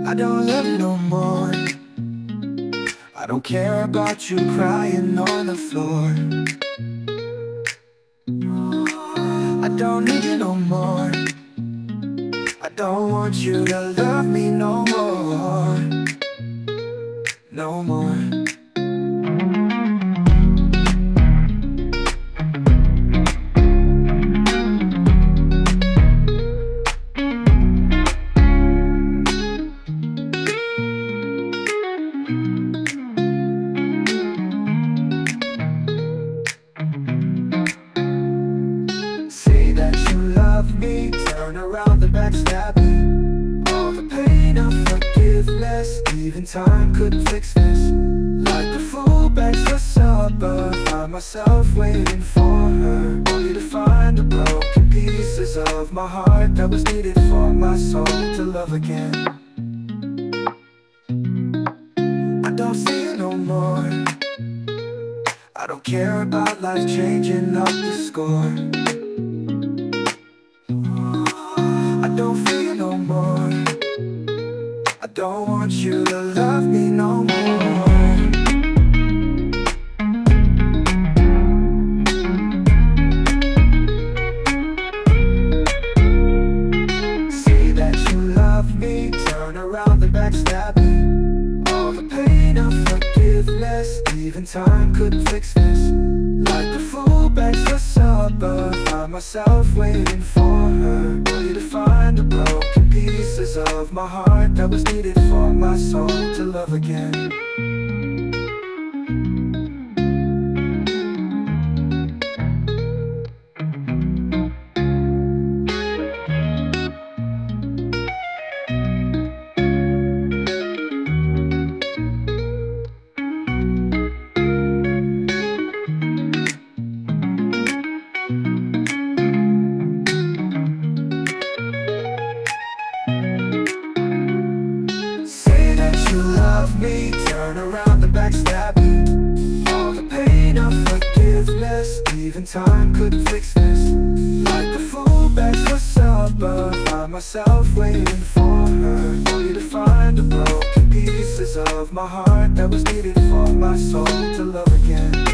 I don't love you no more. I don't care about you crying on the floor. I don't need you no more. I don't want you to love me no more. No more. Say that you love me, turn around the backstab. All the pain of forgiveness, even time couldn't fix this. Like a fool begs for supper, find myself waiting for her, only to find the broken pieces of my heart that was needed for my soul to love again. I don't see you no more. I don't care about life changing up the score. I don't feel you no more. I don't want you to love me no more. Say that you love me, turn around the backstab. All the pain of forgiveness, even time couldn't fix this. Like a fool begs for supper, find myself waiting for her, only to find the broken pieces of my heart that was needed for my soul to love again. You love me, turn around the backstab. All the pain of forgiveness, even time couldn't fix this. Like a fool begs for supper, find myself waiting for her, only to find the broken pieces of my heart that was needed for my soul to love again.